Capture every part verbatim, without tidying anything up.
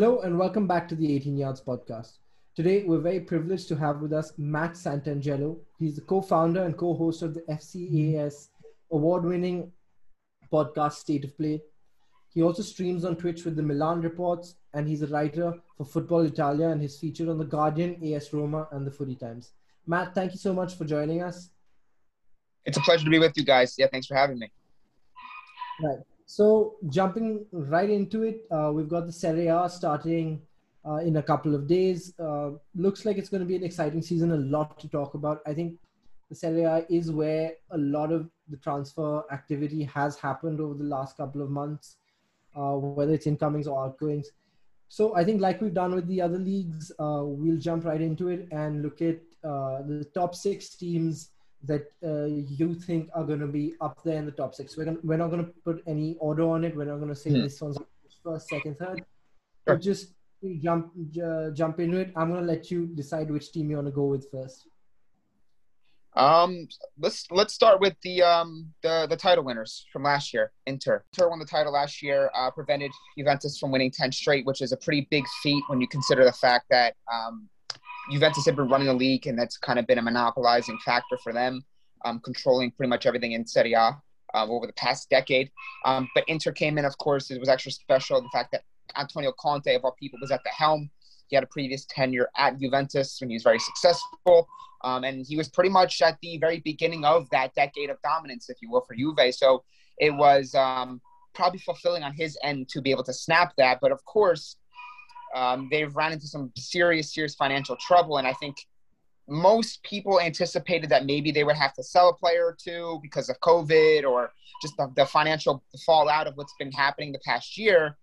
Hello and welcome back to the eighteen Yards podcast. Today, we're very privileged to have with us Matt Santangelo. He's the co-founder and co-host of the F C A S award-winning podcast State of Play. He also streams on Twitch with the Milan Reports, and he's a writer for Football Italia and he's featured on The Guardian, A S Roma, and the Footy Times. Matt, thank you so much for joining us. It's a pleasure to be with you guys. Yeah, thanks for having me. Right. So jumping right into it, uh, we've got the Serie A starting uh, in a couple of days. Uh, looks like it's going to be an exciting season, a lot to talk about. I think the Serie A is where a lot of the transfer activity has happened over the last couple of months, uh, whether it's incomings or outgoings. So I think like we've done with the other leagues, uh, we'll jump right into it and look at uh, the top six teams that uh, you think are going to be up there in the top six. We're, gonna, we're not going to put any order on it. We're not going to say mm-hmm. this one's first, second, third. Sure. But just jump uh, jump into it. I'm going to let you decide which team you want to go with first. Um, let's let's start with the um the the title winners from last year. Inter. Inter won the title last year. Uh, prevented Juventus from winning ten straight, which is a pretty big feat when you consider the fact that um. Juventus had been running the league, and that's kind of been a monopolizing factor for them, um, controlling pretty much everything in Serie A um, over the past decade. Um, but Inter came in, of course, it was extra special. The fact that Antonio Conte, of all people, was at the helm. He had a previous tenure at Juventus when he was very successful. Um, and he was pretty much at the very beginning of that decade of dominance, if you will, for Juve. So it was um, probably fulfilling on his end to be able to snap that. But, of course, Um, they've run into some serious, serious financial trouble. And I think most people anticipated that maybe they would have to sell a player or two because of COVID or just the, the financial fallout of what's been happening the past year.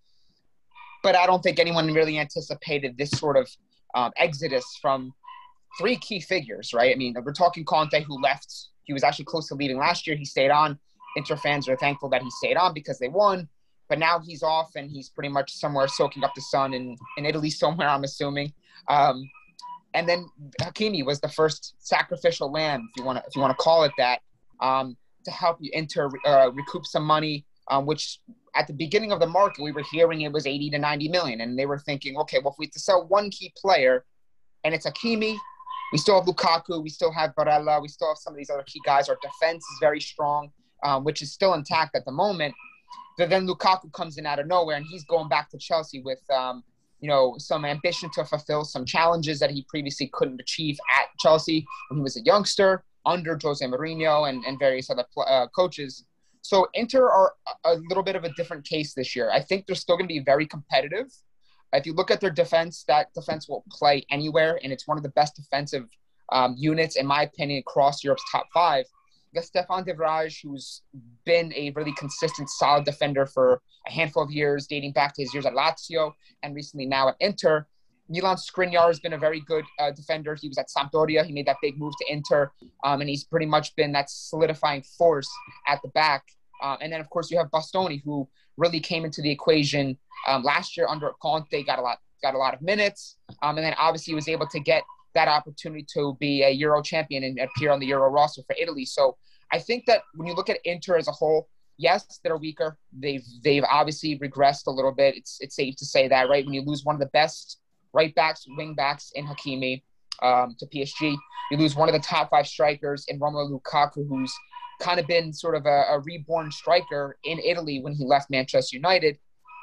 But I don't think anyone really anticipated this sort of um, exodus from three key figures, right? I mean, we're talking Conte, who left. He was actually close to leaving last year. He stayed on. Inter fans are thankful that he stayed on because they won. But now he's off, and he's pretty much somewhere soaking up the sun in, in Italy somewhere, I'm assuming. Um, and then Hakimi was the first sacrificial lamb, if you want to if you want to call it that, um, to help you Inter uh, recoup some money, um, which at the beginning of the market, we were hearing it was eighty to ninety million. And they were thinking, okay, well, if we have to sell one key player, and it's Hakimi, we still have Lukaku, we still have Barella, we still have some of these other key guys. Our defense is very strong, um, which is still intact at the moment. But then Lukaku comes in out of nowhere, and he's going back to Chelsea with, um, you know, some ambition to fulfill some challenges that he previously couldn't achieve at Chelsea when he was a youngster under Jose Mourinho and, and various other uh, coaches. So Inter are a little bit of a different case this year. I think they're still going to be very competitive. If you look at their defense, that defense will play anywhere, and it's one of the best defensive um, units, in my opinion, across Europe's top five. You got Stefan de Vrij, who's been a really consistent, solid defender for a handful of years, dating back to his years at Lazio and recently now at Inter. Milan Skriniar has been a very good uh, defender. He was at Sampdoria. He made that big move to Inter, um, and he's pretty much been that solidifying force at the back. Uh, and then, of course, you have Bastoni, who really came into the equation um, last year under Conte, got a lot, got a lot of minutes, um, and then obviously was able to get that opportunity to be a Euro champion and appear on the Euro roster for Italy. So I think that when you look at Inter as a whole, yes, they're weaker. They've they've obviously regressed a little bit. It's it's safe to say that, right? When you lose one of the best right backs, wing backs in Hakimi um, to P S G, you lose one of the top five strikers in Romelu Lukaku, who's kind of been sort of a, a reborn striker in Italy when he left Manchester United.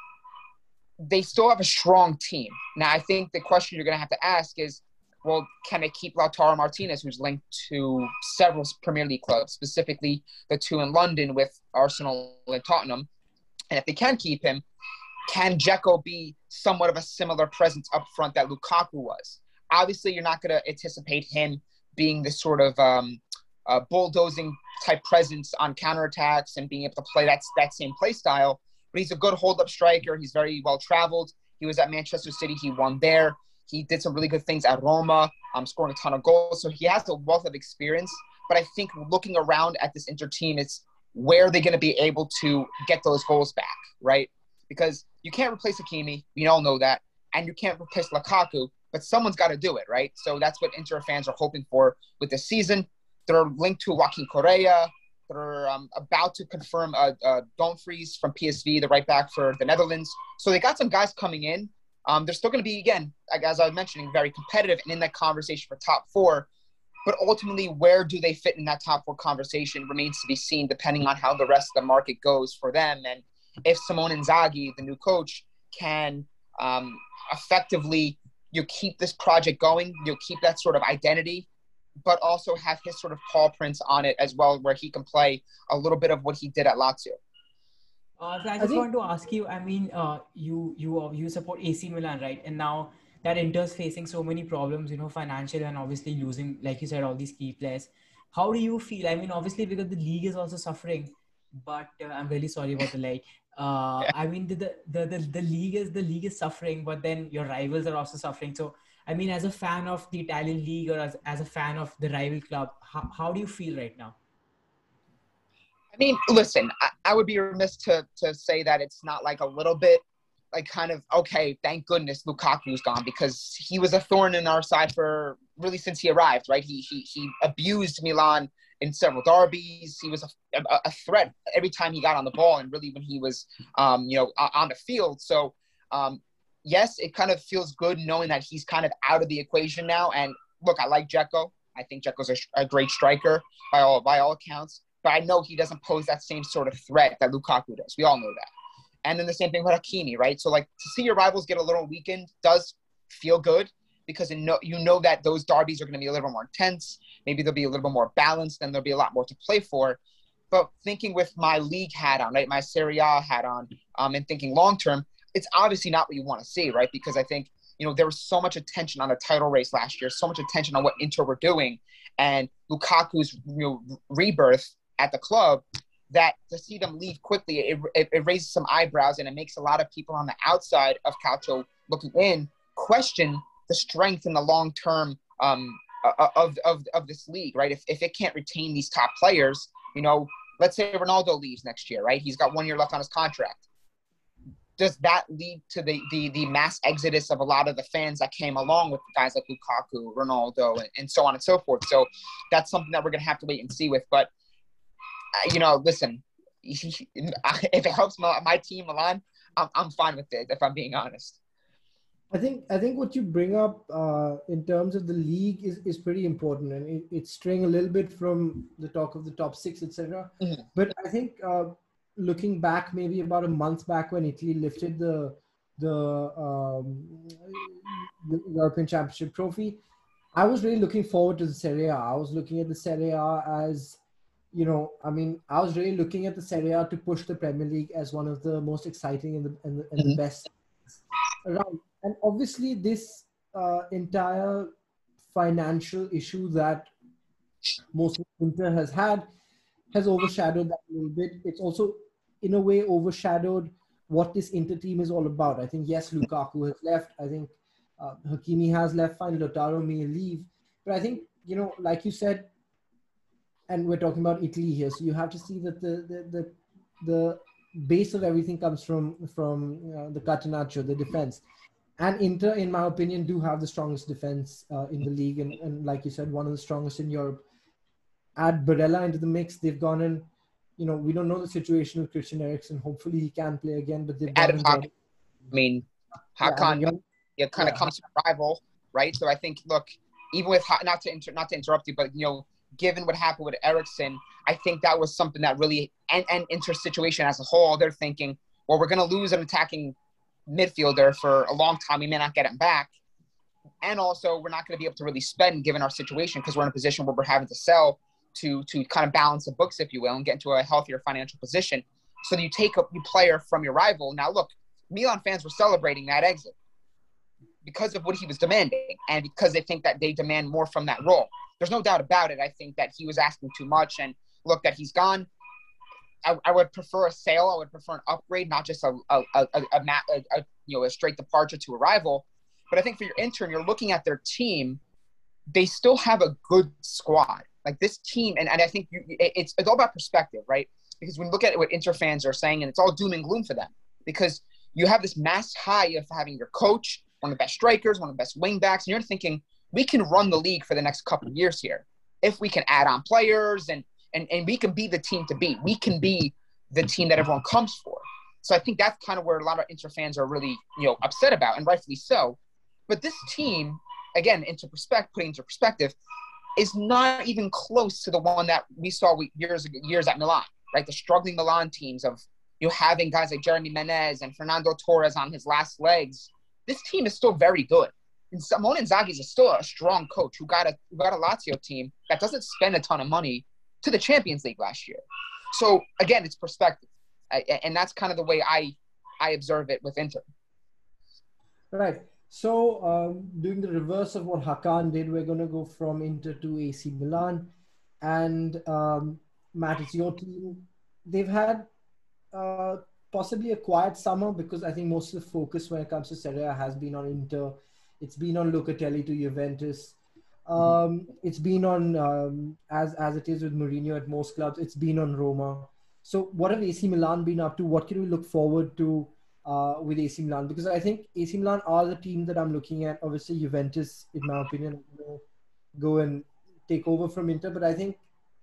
They still have a strong team. Now, I think the question you're going to have to ask is, well, can they keep Lautaro Martinez, who's linked to several Premier League clubs, specifically the two in London with Arsenal and Tottenham? And if they can keep him, can Dzeko be somewhat of a similar presence up front that Lukaku was? Obviously, you're not going to anticipate him being this sort of um, uh, bulldozing type presence on counterattacks and being able to play that, that same play style. But he's a good hold-up striker. He's very well-traveled. He was at Manchester City. He won there. He did some really good things at Roma, um, scoring a ton of goals. So he has a wealth of experience. But I think looking around at this Inter team, it's where are they going to be able to get those goals back, right? Because you can't replace Hakimi. We all know that. And you can't replace Lukaku. But someone's got to do it, right? So that's what Inter fans are hoping for with this season. They're linked to Joaquin Correa. They're um, about to confirm uh, uh, Dumfries from P S V, the right back for the Netherlands. So they got some guys coming in. Um, they're still going to be, again, like, as I was mentioning, very competitive and in that conversation for top four. But ultimately, where do they fit in that top four conversation remains to be seen, depending on how the rest of the market goes for them. And if Simone Inzaghi, the new coach, can um, effectively you keep this project going, you'll keep that sort of identity, but also have his sort of paw prints on it as well, where he can play a little bit of what he did at Lazio. Uh, so I I just think want to ask you. I mean, uh, you you uh, you support A C Milan, right? And now that Inter's facing so many problems, you know, financial and obviously losing, like you said, all these key players. How do you feel? I mean, obviously because the league is also suffering, but uh, I'm really sorry about the like. Uh, I mean, the, the the the the league is the league is suffering, but then your rivals are also suffering. So, I mean, as a fan of the Italian league or as, as a fan of the rival club, how, how do you feel right now? I mean, listen, I, I would be remiss to to say that it's not like a little bit like kind of, okay, thank goodness Lukaku's gone, because he was a thorn in our side for really since he arrived, right? He he he abused Milan in several derbies. He was a, a, a threat every time he got on the ball, and really when he was, um, you know, on the field. So, um, yes, it kind of feels good knowing that he's kind of out of the equation now. And look, I like Dzeko. I think Dzeko's a, a great striker by all by all accounts. But I know he doesn't pose that same sort of threat that Lukaku does. We all know that. And then the same thing with Hakimi, right? So, like, to see your rivals get a little weakened does feel good, because you know, you know that those derbies are going to be a little more intense. Maybe they'll be a little bit more balanced, and there'll be a lot more to play for. But thinking with my league hat on, right, my Serie A hat on, um, and thinking long-term, it's obviously not what you want to see, right? Because I think, you know, there was so much attention on the title race last year, so much attention on what Inter were doing, and Lukaku's, you know, rebirth at the club, that to see them leave quickly, it, it, it raises some eyebrows, and it makes a lot of people on the outside of Calcio looking in question the strength and the long-term um, of, of, of this league, right? If, if it can't retain these top players, you know, let's say Ronaldo leaves next year, right? He's got one year left on his contract. Does that lead to the, the, the mass exodus of a lot of the fans that came along with guys like Lukaku, Ronaldo, and, and so on and so forth? So that's something that we're going to have to wait and see with. But you know, listen, if it helps my, my team, Milan, I'm, I'm fine with it, if I'm being honest. I think I think what you bring up uh, in terms of the league is, is pretty important, and it, it's straying a little bit from the talk of the top six, et cetera. Mm-hmm. But I think uh, looking back, maybe about a month back when Italy lifted the the, um, the European Championship trophy, I was really looking forward to the Serie A. I was looking at the Serie A as, you know, I mean, I was really looking at the Serie A to push the Premier League as one of the most exciting and the, and the, and the best around. And obviously, this uh, entire financial issue that most Inter has had has overshadowed that a little bit. It's also, in a way, overshadowed what this Inter team is all about. I think, yes, Lukaku has left. I think uh, Hakimi has left. Fine, Lautaro may leave. But I think, you know, like you said, and we're talking about Italy here, so you have to see that the the the, the base of everything comes from from uh, the Catenaccio, the defense. And Inter, in my opinion, do have the strongest defense uh, in the league, and, and like you said, one of the strongest in Europe. Add Barella into the mix, they've gone in. You know, we don't know the situation with Christian Eriksen. Hopefully, he can play again, but they've added gone in. Hakan. I mean, Hakan, yeah, it kind of yeah. comes from a rival, right? So I think, look, even with not to inter, not to interrupt you, but you know. Given what happened with Eriksen, I think that was something that really, and, and Inter situation as a whole, they're thinking, well, we're going to lose an attacking midfielder for a long time. We may not get him back. And also, we're not going to be able to really spend given our situation, because we're in a position where we're having to sell to to kind of balance the books, if you will, and get into a healthier financial position. So you take a you player from your rival. Now, look, Milan fans were celebrating that exit because of what he was demanding, and because they think that they demand more from that role. There's no doubt about it. I think that he was asking too much, and look, that he's gone. I, I would prefer a sale. I would prefer an upgrade, not just a a, a, a, a, a you know a straight departure to a rival. But I think for your intern, you're looking at their team. They still have a good squad. Like this team, and, and I think you, it's it's all about perspective, right? Because when you look at what Inter fans are saying, and it's all doom and gloom for them, because you have this mass high of having your coach, one of the best strikers, one of the best wing backs, and you're thinking, we can run the league for the next couple of years here if we can add on players, and, and, and we can be the team to beat. We can be the team that everyone comes for. So I think that's kind of where a lot of Inter fans are really, you know, upset about, and rightfully so. But this team, again, into perspective, putting into perspective, is not even close to the one that we saw years years at Milan, right? The struggling Milan teams of, you know, having guys like Jeremy Menez and Fernando Torres on his last legs. This team is still very good. And Simone Inzaghi is still a strong coach who got a who got a Lazio team that doesn't spend a ton of money to the Champions League last year. So again, it's perspective, I, and that's kind of the way I I observe it with Inter. Right. So um, doing the reverse of what Hakan did, we're going to go from Inter to A C Milan, and um, Matt, it's your team. They've had uh, possibly a quiet summer because I think most of the focus when it comes to Serie A has been on Inter. It's been on Locatelli to Juventus. Um, it's been on, um, as as it is with Mourinho at most clubs, it's been on Roma. So what have A C Milan been up to? What can we look forward to uh, with A C Milan? Because I think A C Milan are the team that I'm looking at. Obviously, Juventus, in my opinion, will go and take over from Inter. But I think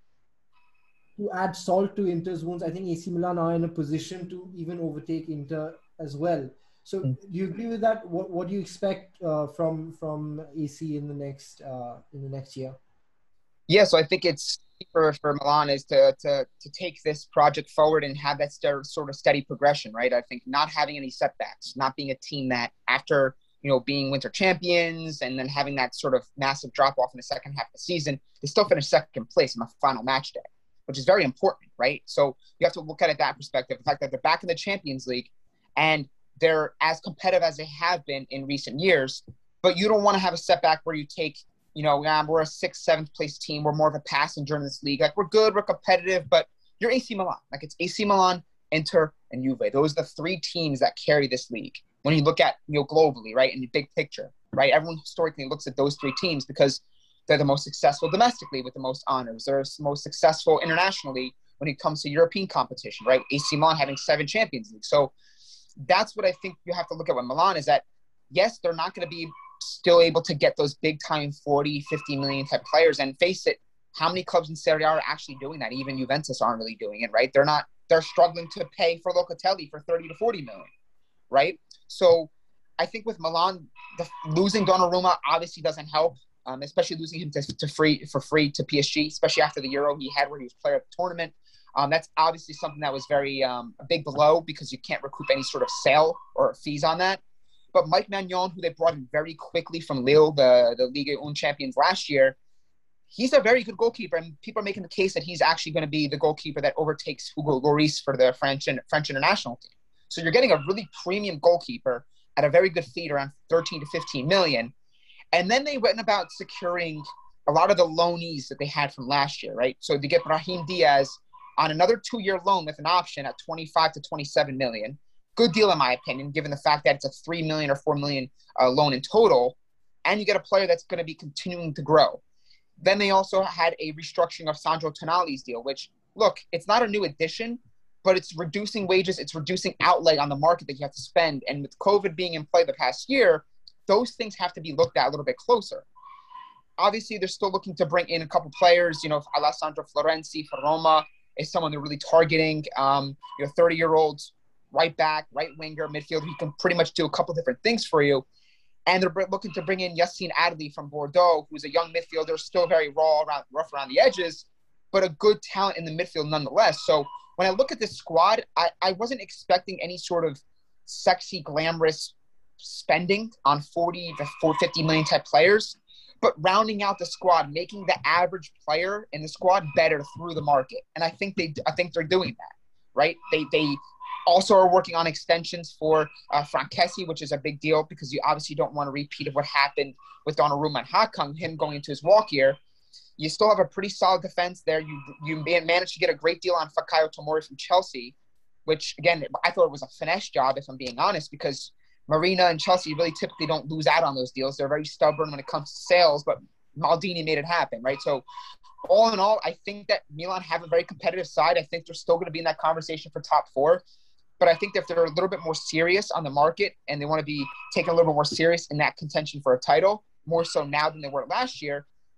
to add salt to Inter's wounds, I think A C Milan are in a position to even overtake Inter as well. So do you agree with that? What What do you expect uh, from from A C in the next uh, in the next year? Yeah, so I think it's for for Milan is to to to take this project forward and have that st- sort of steady progression, right? I think not having any setbacks, not being a team that after, you know, being winter champions and then having that sort of massive drop off in the second half of the season, they still finished second place in the final match day, which is very important, right? So you have to look at it that perspective. The fact that they're back in the Champions League and they're as competitive as they have been in recent years, but you don't want to have a setback where you take, you know, yeah, we're a sixth, seventh place team. We're more of a passenger in this league. Like, we're good, we're competitive, but you're A C Milan. Like, it's A C Milan, Inter, and Juve. Those are the three teams that carry this league. When you look at, you know, globally, right, in the big picture, right, everyone historically looks at those three teams because they're the most successful domestically with the most honors. They're the most successful internationally when it comes to European competition, right? A C Milan having seven Champions League. So that's what I think you have to look at with Milan is that, yes, they're not going to be still able to get those big time forty, fifty million type players. And face it, how many clubs in Serie A are actually doing that? Even Juventus aren't really doing it, right? They're not, they're struggling to pay for Locatelli for thirty to forty million, right? So I think with Milan, the, losing Donnarumma obviously doesn't help, um, especially losing him to, to free for free to P S G, especially after the Euro he had where he was player of the tournament. Um, that's obviously something that was very um, a big blow because you can't recoup any sort of sale or fees on that. But Mike Maignan, who they brought in very quickly from Lille, the, the Ligue one champions last year, he's a very good goalkeeper. And people are making the case that he's actually going to be the goalkeeper that overtakes Hugo Lloris for the French and French international team. So you're getting a really premium goalkeeper at a very good fee, around thirteen to fifteen million. And then they went about securing a lot of the loanees that they had from last year, right? So they get Brahim Diaz on another two-year loan with an option at twenty-five to twenty-seven million. Good deal, in my opinion, given the fact that it's a three million or four million uh, loan in total, and you get a player that's going to be continuing to grow. Then they also had a restructuring of Sandro Tonali's deal, which, look, it's not a new addition, but it's reducing wages, it's reducing outlay on the market that you have to spend. And with COVID being in play the past year, those things have to be looked at a little bit closer. Obviously, they're still looking to bring in a couple players. You know, Alessandro Florenzi for Roma is someone they're really targeting. Um, you know, thirty-year-old right back, right winger, midfielder. He can pretty much do a couple different things for you. And they're looking to bring in Yassine Adli from Bordeaux, who's a young midfielder, still very raw, around, rough around the edges, but a good talent in the midfield nonetheless. So when I look at this squad, I, I wasn't expecting any sort of sexy, glamorous spending on forty to fifty million type players, but rounding out the squad, making the average player in the squad better through the market. And I think they, I think they're doing that, right? They, they also are working on extensions for uh, Franck Kessie, which is a big deal because you obviously don't want a repeat of what happened with Donnarumma and Hakan, him going into his walk year. You still have a pretty solid defense there. You you managed to get a great deal on Fikayo Tomori from Chelsea, which, again, I thought it was a finesse job, if I'm being honest, because Marina and Chelsea really typically don't lose out on those deals. They're very stubborn when it comes to sales, but Maldini made it happen, right? So all in all, I think that Milan have a very competitive side. I think they're still going to be in that conversation for top four. But I think that if they're a little bit more serious on the market and they want to be taken a little bit more serious in that contention for a title, more so now than they were last year,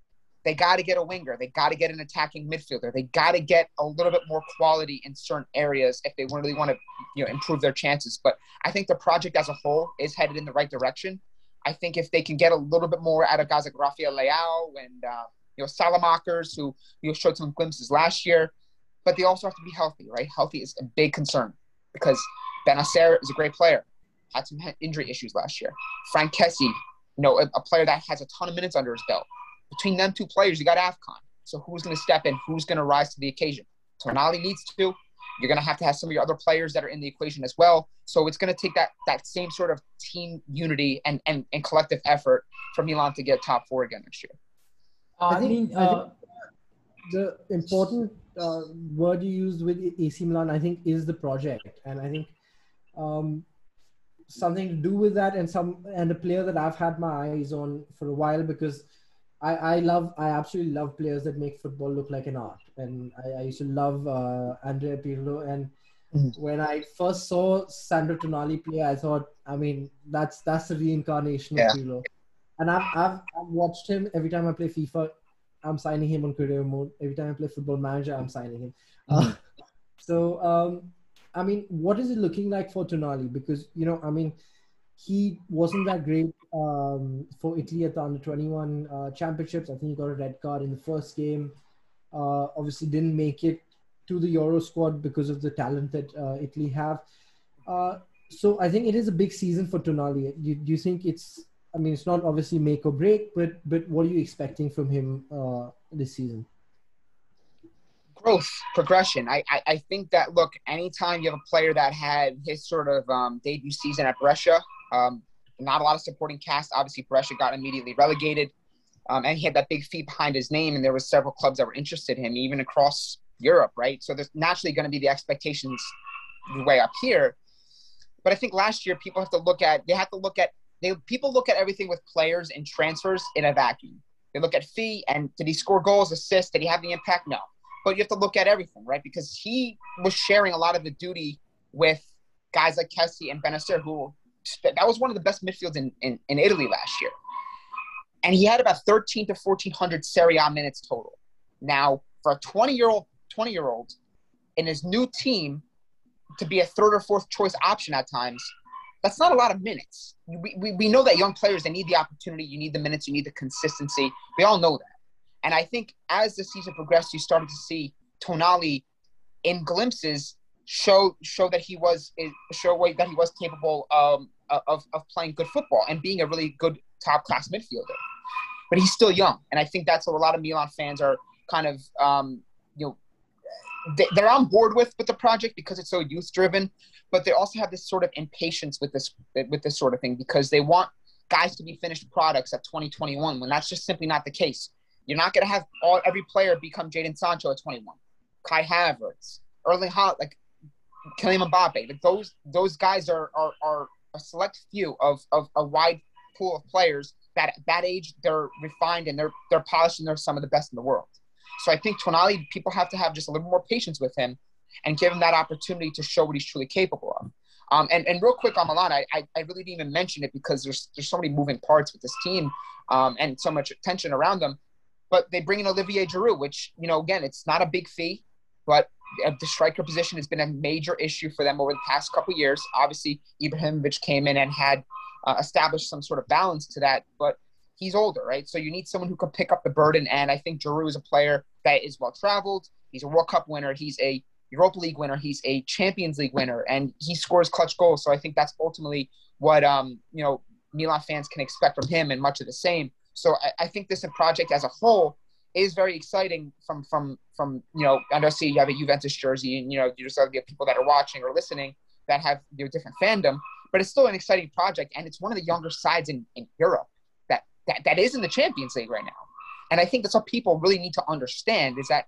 they got to get a winger. They got to get an attacking midfielder. They got to get a little bit more quality in certain areas if they really want to, you know, improve their chances. But I think the project as a whole is headed in the right direction. I think if they can get a little bit more out of guys like Rafael Leao and, uh, you know, Salamakers, who, you know, showed some glimpses last year, but they also have to be healthy, right? Healthy is a big concern because Benacer is a great player. Had some injury issues last year. Frank Kessie, you know, a, a player that has a ton of minutes under his belt. Between them two players, you got AFCON. So who's going to step in? Who's going to rise to the occasion? Tonali needs to. You're going to have to have some of your other players that are in the equation as well. So it's going to take that that same sort of team unity and, and, and collective effort for Milan to get top four again next year. Uh, I think, I mean, uh, I think the important uh, word you used with A C Milan, I think, is the project. And I think um, something to do with that and some and a player that I've had my eyes on for a while because I, I love, I absolutely love players that make football look like an art. And I, I used to love uh, Andrea Pirlo. And mm-hmm. when I first saw Sandro Tonali play, I thought, I mean, that's that's the reincarnation yeah. of Pirlo. And I've, I've, I've watched him every time I play FIFA. I'm signing him on career mode. Every time I play Football Manager, I'm signing him. Mm-hmm. Uh, so, um, I mean, what is it looking like for Tonali? Because, you know, I mean, he wasn't that great um, for Italy at the under twenty-one uh, championships. I think he got a red card in the first game. Uh, obviously didn't make it to the Euro squad because of the talent that uh, Italy have. Uh, so I think it is a big season for Tonali. Do, do you think it's, I mean, it's not obviously make or break, but but what are you expecting from him uh, this season? Growth, progression. I, I I think that, look, anytime you have a player that had his sort of um, debut season at Brescia, um, not a lot of supporting cast. Obviously, Brescia got immediately relegated, um, and he had that big fee behind his name, and there were several clubs that were interested in him, even across Europe, right? So there's naturally going to be the expectations way up here. But I think last year people have to look at, they have to look at, they people look at everything with players and transfers in a vacuum. They look at fee and did he score goals, assists, did he have the impact? No. But you have to look at everything, right? Because he was sharing a lot of the duty with guys like Kessie and Benacer, who that was one of the best midfields in, in, in Italy last year. And he had about thirteen to fourteen hundred Serie A minutes total. Now, for a twenty-year-old twenty-year-old in his new team to be a third or fourth choice option at times, that's not a lot of minutes. We, we, we know that young players, they need the opportunity, you need the minutes, you need the consistency. We all know that. And I think as the season progressed, you started to see Tonali in glimpses show show that he was show that he was capable um, of of playing good football and being a really good top class midfielder. But he's still young, and I think that's what a lot of Milan fans are kind of um, you know they, they're on board with with the project because it's so youth driven. But they also have this sort of impatience with this with this sort of thing because they want guys to be finished products at twenty twenty-one when that's just simply not the case. You're not going to have all every player become Jadon Sancho at twenty-one, Kai Havertz, Erling Haaland, like Kylian Mbappe. Like those those guys are are are a select few of of a wide pool of players that at that age they're refined and they're they're polished and they're some of the best in the world. So I think Tonali, people have to have just a little more patience with him and give him that opportunity to show what he's truly capable of. Um, and, and real quick on Milan, I, I I really didn't even mention it because there's there's so many moving parts with this team um, and so much attention around them. But they bring in Olivier Giroud, which, you know, again, it's not a big fee, but the striker position has been a major issue for them over the past couple of years. Obviously, Ibrahimovic came in and had uh, established some sort of balance to that, but he's older, right? So you need someone who can pick up the burden, and I think Giroud is a player that is well-traveled. He's a World Cup winner. He's a Europa League winner. He's a Champions League winner, and he scores clutch goals. So I think that's ultimately what, um, you know, Milan fans can expect from him and much of the same. So I, I think this project as a whole is very exciting from, from, from you know, I know see you have a Juventus jersey and, you know, you just have people that are watching or listening that have, you know, different fandom, but it's still an exciting project. And it's one of the younger sides in, in Europe that, that, that is in the Champions League right now. And I think that's what people really need to understand is that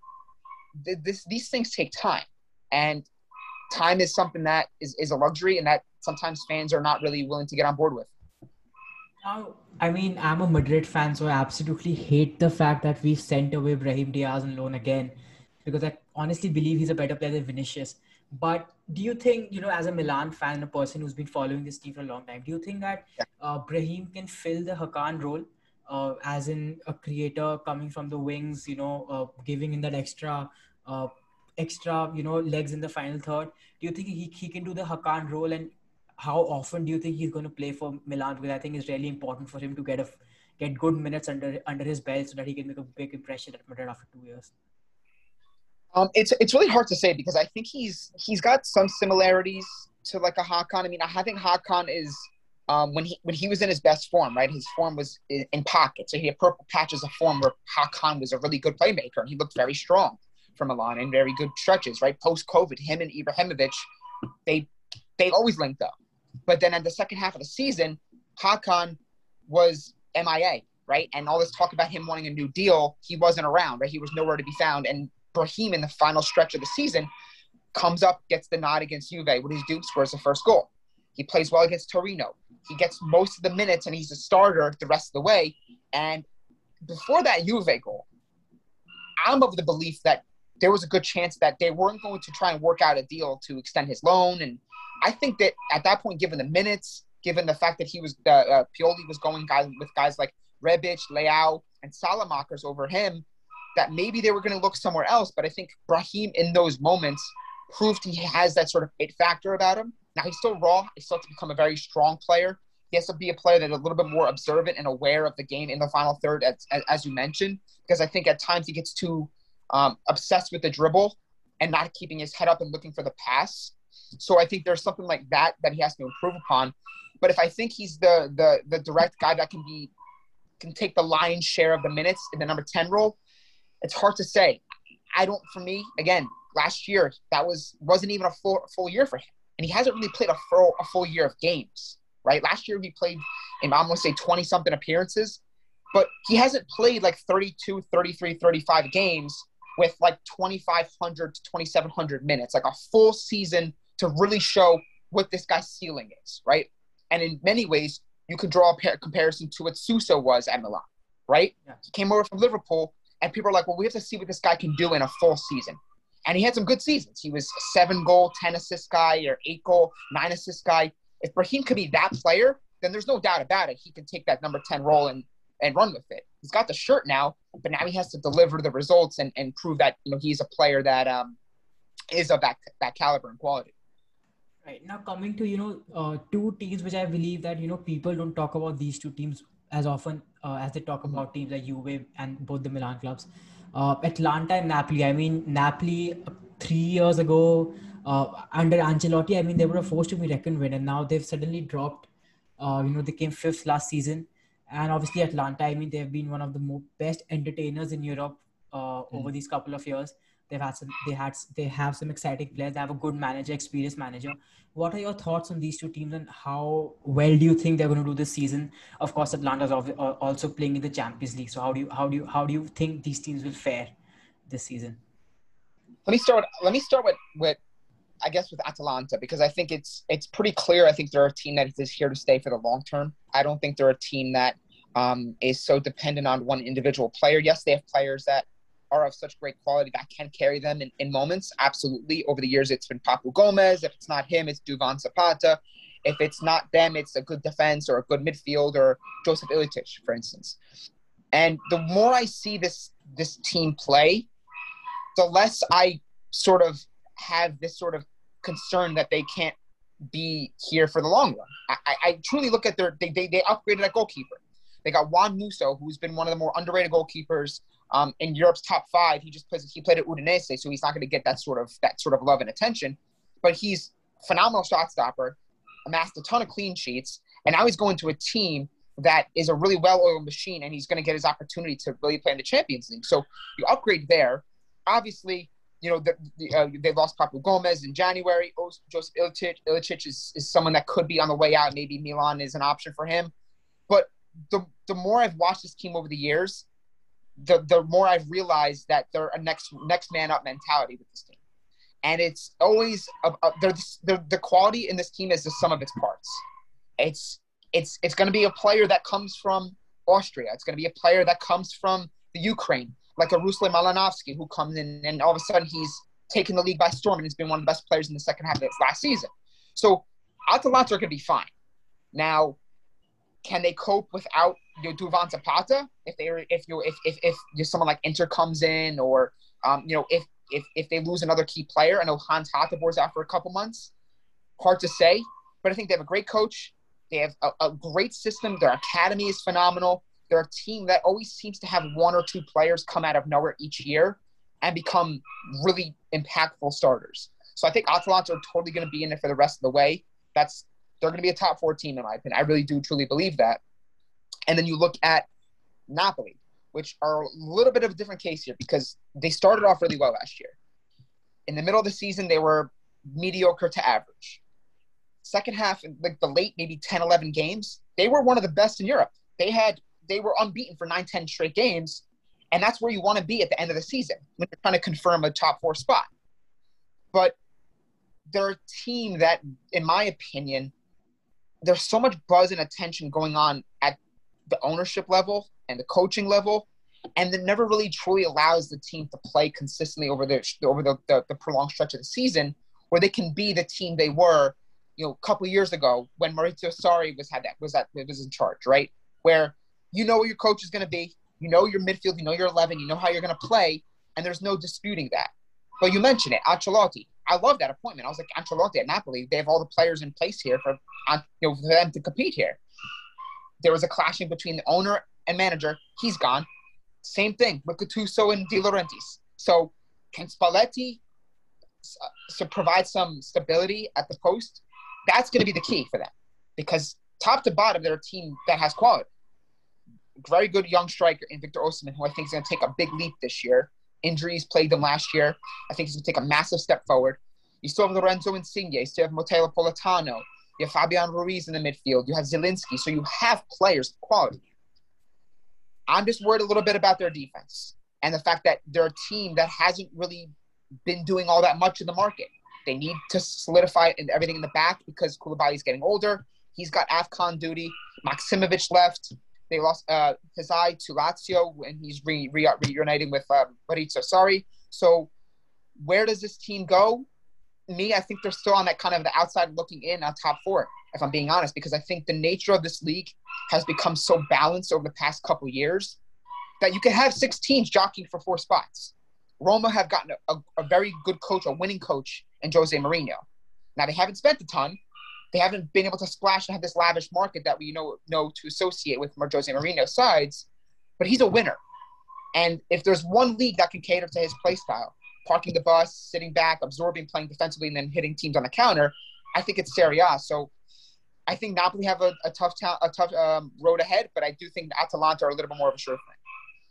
th- this, these things take time, and time is something that is, is a luxury and that sometimes fans are not really willing to get on board with. Now, I mean, I'm a Madrid fan, so I absolutely hate the fact that we've sent away Brahim Diaz on loan again, because I honestly believe he's a better player than Vinicius. But do you think, you know, as a Milan fan, a person who's been following this team for a long time, do you think that uh, Brahim can fill the Hakan role? uh, as in a creator coming from the wings, you know, uh, giving in that extra, uh, extra, you know, legs in the final third. Do you think he, he can do the Hakan role, and how often do you think he's going to play for Milan? Because I think it's really important for him to get a get good minutes under under his belt so that he can make a big impression at Madrid after two years. Um, it's it's really hard to say because I think he's he's got some similarities to like a Hakan. I mean, I think Hakan is um, when he when he was in his best form, right? His form was in, in pockets. So he had purple patches of form where Hakan was a really good playmaker and he looked very strong for Milan in very good stretches, right? Post COVID, him and Ibrahimovic, they they always linked up. But then at the second half of the season, Hakan was M I A, right? And all this talk about him wanting a new deal, he wasn't around, right? He was nowhere to be found. And Brahim in the final stretch of the season comes up, gets the nod against Juve. What does he do? Scores the first goal. He plays well against Torino. He gets most of the minutes and he's a starter the rest of the way. And before that Juve goal, I'm of the belief that there was a good chance that they weren't going to try and work out a deal to extend his loan. And I think that at that point, given the minutes, given the fact that he was uh, uh, Pioli was going guys with guys like Rebic, Leao, and Salamakers over him, that maybe they were going to look somewhere else. But I think Brahim in those moments proved he has that sort of it factor about him. Now he's still raw. He still has to become a very strong player. He has to be a player that's a little bit more observant and aware of the game in the final third, as, as you mentioned, because I think at times he gets too um, obsessed with the dribble and not keeping his head up and looking for the pass. So I think there's something like that that he has to improve upon. But if I think he's the the the direct guy that can be can take the lion's share of the minutes in the number ten role, it's hard to say. I don't, for me, again, last year, that was, wasn't even a full full year for him. And he hasn't really played a full, a full year of games, right? Last year, he played in, I'm going to say, twenty-something appearances. But he hasn't played like thirty-two, thirty-three, thirty-five games with like twenty-five hundred to twenty-seven hundred minutes, like a full season to really show what this guy's ceiling is, right? And in many ways, you could draw a comparison to what Suso was at Milan, right? Yeah. He came over from Liverpool, and people are like, well, we have to see what this guy can do in a full season. And he had some good seasons. He was a seven-goal, ten-assist guy, or eight-goal, nine-assist guy. If Brahim could be that player, then there's no doubt about it. He can take that number ten role and, and run with it. He's got the shirt now, but now he has to deliver the results and, and prove that, you know, he's a player that um, is of that, that caliber and quality. Right. Now coming to, you know, uh, two teams which I believe that, you know, people don't talk about these two teams as often uh, as they talk about teams like Juve and both the Milan clubs. Uh, Atalanta and Napoli. I mean, Napoli uh, three years ago uh, under Ancelotti, I mean, they were a force to be reckoned with, and now they've suddenly dropped. Uh, you know, they came fifth last season. And obviously Atalanta, I mean, they've been one of the most best entertainers in Europe uh, mm. over these couple of years. They've had some, they had, they have some exciting players. They have a good manager, experienced manager. What are your thoughts on these two teams and how well do you think they're going to do this season? Of course, Atlanta's also playing in the Champions League. So how do you, how do you, how do you think these teams will fare this season? Let me start. Let me start with, with, I guess, with Atalanta, because I think it's it's pretty clear. I think they're a team that is here to stay for the long term. I don't think they're a team that um, is so dependent on one individual player. Yes, they have players that are of such great quality that can carry them in, in moments. Absolutely. Over the years, it's been Papu Gomez. If it's not him, it's Duvan Zapata. If it's not them, it's a good defense or a good midfield or Joseph Iličić, for instance. And the more I see this this team play, the less I sort of have this sort of concern that they can't be here for the long run. I, I, I truly look at their they, – they, they upgraded at goalkeeper. They got Juan Musso, who's been one of the more underrated goalkeepers um, in Europe's top five. He just plays. He played at Udinese, so he's not going to get that sort of that sort of love and attention. But he's a phenomenal shot stopper, amassed a ton of clean sheets, and now he's going to a team that is a really well-oiled machine, and he's going to get his opportunity to really play in the Champions League. So you upgrade there. Obviously, you know the, the, uh, they lost Papu Gomez in January. Joseph Iličić, Iličić is, is someone that could be on the way out. Maybe Milan is an option for him, but the the more I've watched this team over the years, the the more I've realized that they're a next next man up mentality with this team, and it's always a, a, they're, they're, the quality in this team is the sum of its parts. It's it's it's going to be a player that comes from Austria. It's going to be a player that comes from the Ukraine, like a Ruslan Malinovsky, who comes in and all of a sudden he's taken the league by storm and he's been one of the best players in the second half of this last season. So Atalanta are going to be fine. Now, can they cope without you know, Duvan Zapata if they if you if if if just someone like Inter comes in, or um, you know if if if they lose another key player? I know Hans Hateboer's out for a couple months. Hard to say, but I think they have a great coach. They have a, a great system. Their academy is phenomenal. They're a team that always seems to have one or two players come out of nowhere each year and become really impactful starters. So I think Atalanta are totally going to be in it for the rest of the way. That's they're going to be a top four team in my opinion. I really do truly believe that. And then you look at Napoli, which are a little bit of a different case here because they started off really well last year. In the middle of the season, they were mediocre to average. Second half, like the late maybe ten, eleven games, they were one of the best in Europe. They had they were unbeaten for nine, ten straight games, and that's where you want to be at the end of the season when you're trying to confirm a top four spot. But they're a team that, in my opinion, there's so much buzz and attention going on at the ownership level and the coaching level, and that never really truly allows the team to play consistently over the over the, the, the prolonged stretch of the season, where they can be the team they were, you know, a couple of years ago when Maurizio Sarri was had that was that was in charge, right? Where you know what your coach is going to be, you know your midfield, you know your eleven, you know how you're going to play, and there's no disputing that. But you mentioned it, Ancelotti. I love that appointment. I was like, Ancelotti at Napoli, they have all the players in place here for, you know, for them to compete here. There was a clashing between the owner and manager. He's gone. Same thing with Gattuso and De Laurentiis. So can Spalletti uh, so provide some stability at the post? That's going to be the key for them because top to bottom, they're a team that has quality. Very good young striker in Victor Osimhen, who I think is going to take a big leap this year. Injuries plagued them last year. I think he's going to take a massive step forward. You still have Lorenzo Insigne. You still have Matteo Politano. You have Fabian Ruiz in the midfield. You have Zielinski. So you have players of quality. I'm just worried a little bit about their defense and the fact that they're a team that hasn't really been doing all that much in the market. They need to solidify everything in the back because Koulibaly's getting older. He's got AFCON duty. Maksimovic left. They lost uh, Pizzi to Lazio, and he's re- re- reuniting with uh, Maurizio Sarri. So where does this team go? Me, I think they're still on that kind of the outside looking in on top four, if I'm being honest, because I think the nature of this league has become so balanced over the past couple of years that you can have six teams jockeying for four spots. Roma have gotten a, a, a very good coach, a winning coach in Jose Mourinho. Now, they haven't spent a ton. They haven't been able to splash and have this lavish market that we know know to associate with Jose Mourinho sides, but he's a winner. And if there's one league that can cater to his play style, parking the bus, sitting back, absorbing, playing defensively, and then hitting teams on the counter, I think it's Serie A. So I think Napoli have a, a tough ta- a tough um, road ahead, but I do think Atalanta are a little bit more of a sure thing.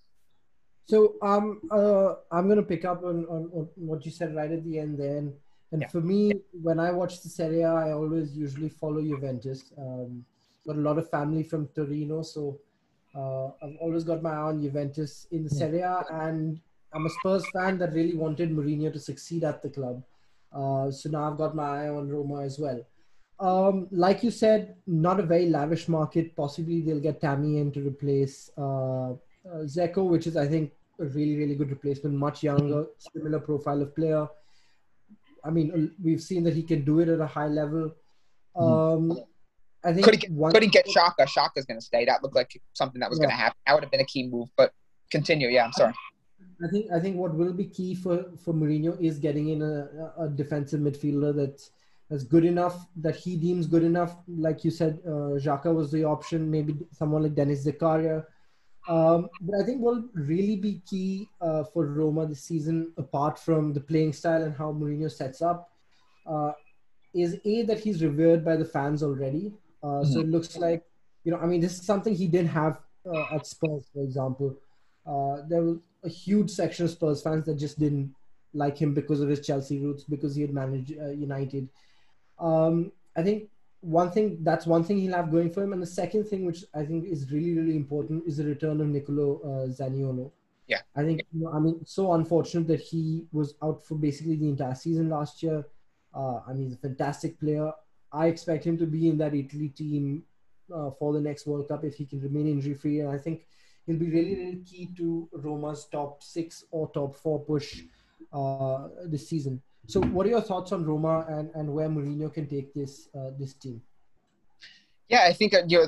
So um, uh, I'm going to pick up on, on, on what you said right at the end there. And, and Yeah. for me, when I watch the Serie A, I always usually follow Juventus. Um, got a lot of family from Torino, so uh, I've always got my eye on Juventus in the Serie A. And I'm a Spurs fan that really wanted Mourinho to succeed at the club. Uh, so now I've got my eye on Roma as well. Um, like you said, not a very lavish market. Possibly they'll get Tammy in to replace uh, uh, Zeko, which is, I think, a really, really good replacement. Much younger, similar profile of player. I mean, we've seen that he can do it at a high level. Um, I think couldn't get, one, couldn't get Xhaka. Xhaka's going to stay. That looked like something that was yeah. going to happen. That would have been a key move, but continue. Yeah, I'm sorry. I think I think what will be key for, for Mourinho is getting in a, a defensive midfielder that's, that's good enough, that he deems good enough. Like you said, uh, Xhaka was the option, maybe someone like Denis Zakaria. Um, but I think what will really be key uh, for Roma this season, apart from the playing style and how Mourinho sets up, uh, is A, that he's revered by the fans already. Uh, mm-hmm. So it looks like, you know, I mean, this is something he didn't have uh, at Spurs, for example. Uh, there was a huge section of Spurs fans that just didn't like him because of his Chelsea roots, because he had managed uh, United. Um, I think one thing, that's one thing he'll have going for him. And the second thing, which I think is really, really important, is the return of Nicolo uh, Zaniolo. Yeah. I think, you know, I mean, it's so unfortunate that he was out for basically the entire season last year. Uh, I mean, he's a fantastic player. I expect him to be in that Italy team uh, for the next World Cup if he can remain injury-free. And I think he'll be really, really key to Roma's top six or top four push uh, this season. So what are your thoughts on Roma and, and where Mourinho can take this uh, this team? Yeah, I think that, you know, look,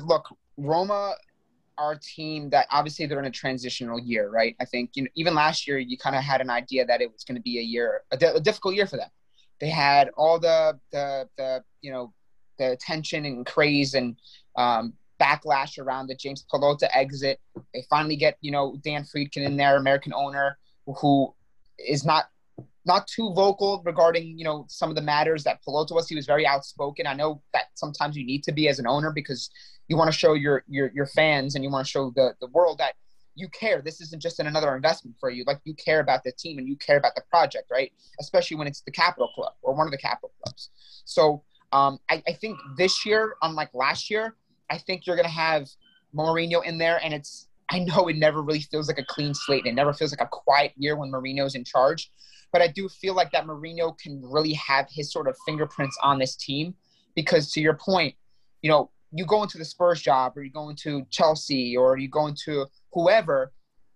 Roma are a team that obviously they're in a transitional year, right? I think you know, even last year you kind of had an idea that it was going to be a year, a, a difficult year for them. They had all the the the you know the attention and craze and um, backlash around the James Palota exit. They finally get you know Dan Friedkin in there, American owner, who is not not too vocal regarding you know some of the matters that Palota was. He was very outspoken. I know that sometimes you need to be as an owner because you want to show your your your fans and you want to show the the world that you care. This isn't just another investment for you. Like you care about the team and you care about the project, right? Especially when it's the capital club or one of the capital clubs. So um, I, I think this year, unlike last year, I think you're going to have Mourinho in there. And it's, I know it never really feels like a clean slate. And it never feels like a quiet year when Mourinho's in charge. But I do feel like that Mourinho can really have his sort of fingerprints on this team because to your point, you know, you go into the Spurs job or you go into Chelsea or you go into whoever,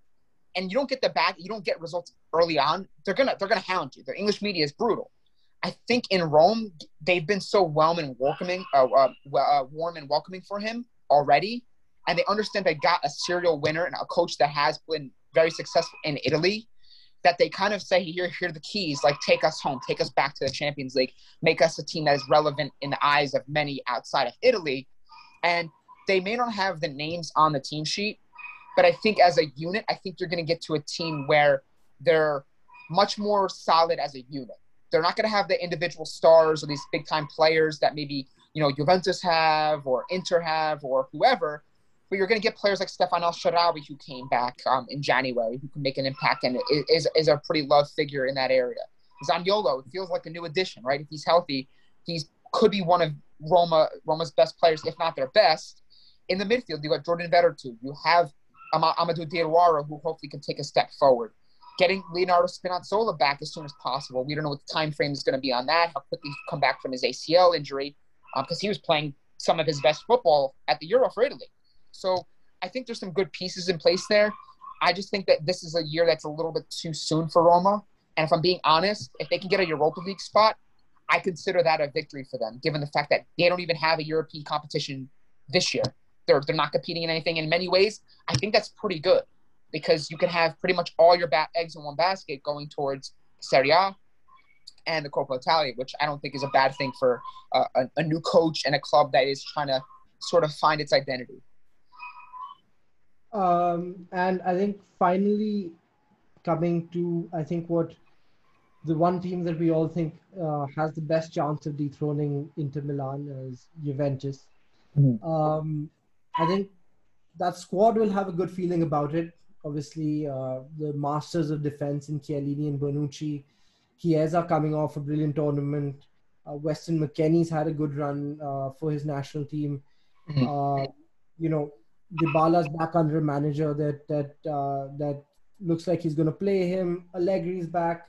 and you don't get the back, you don't get results early on, they're gonna they're gonna hound you. The English media is brutal. I think in Rome they've been so warm and welcoming, uh, uh, uh, warm and welcoming for him already, and they understand they got a serial winner and a coach that has been very successful in Italy. That they kind of say, here, here are the keys, like take us home, take us back to the Champions League, make us a team that is relevant in the eyes of many outside of Italy. And they may not have the names on the team sheet, but I think as a unit, I think you're going to get to a team where they're much more solid as a unit. They're not going to have the individual stars or these big-time players that maybe, you know, Juventus have or Inter have or whoever, but you're going to get players like Stefan El-Shaarawy who came back um, in January who can make an impact and is, is a pretty loved figure in that area. Zaniolo, it feels like a new addition, right? If he's healthy, he's could be one of Roma Roma's best players, if not their best. In the midfield, you got Jordan Veretout. You have Am- Amadou Diawara, who hopefully can take a step forward. Getting Leonardo Spinazzola back as soon as possible. We don't know what the time frame is going to be on that, how quickly he can come back from his A C L injury, because um, he was playing some of his best football at the Euro for Italy. So I think there's some good pieces in place there. I just think that this is a year that's a little bit too soon for Roma. And if I'm being honest, if they can get a Europa League spot, I consider that a victory for them, given the fact that they don't even have a European competition this year. They're they're not competing in anything. In many ways, I think that's pretty good because you can have pretty much all your ba- eggs in one basket going towards Serie A and the Coppa Italia, which I don't think is a bad thing for uh, a, a new coach and a club that is trying to sort of find its identity. Um, and I think finally coming to, I think what the one team that we all think uh, has the best chance of dethroning Inter Milan is Juventus. Mm-hmm. Um, I think that squad will have a good feeling about it. Obviously, uh, the masters of defense in Chiellini and Bonucci. Chiesa coming off a brilliant tournament. Uh, Weston McKennie's had a good run uh, for his national team. Mm-hmm. Uh, you know, Dybala's back under a manager that that uh, that looks like he's going to play him. Allegri's back.